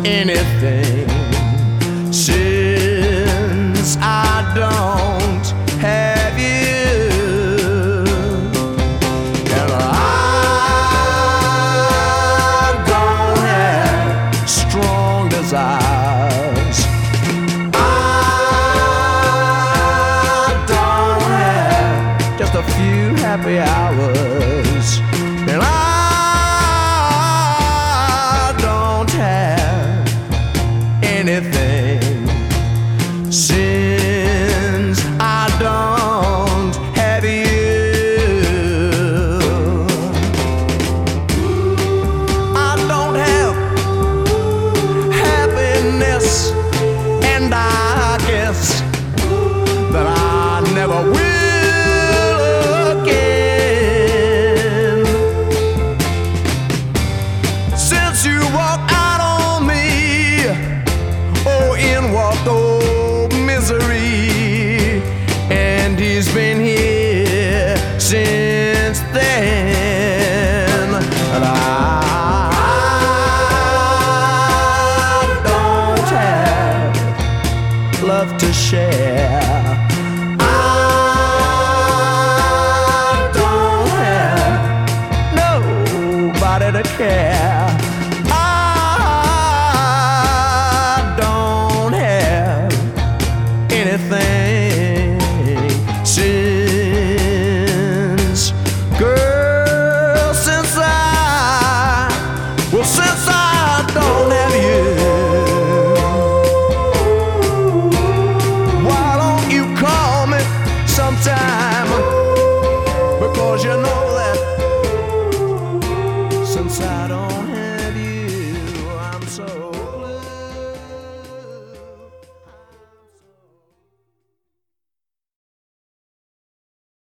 anything since I don't have you. And I don't have strong desires. I don't have just a few happy hours. And I don't have anything since I don't have you. I don't have happiness, and I guess that I never will again. Since you walked out on me, oh, in walked old misery, and he's been here since then. And I don't have love to share. I don't have nobody to care.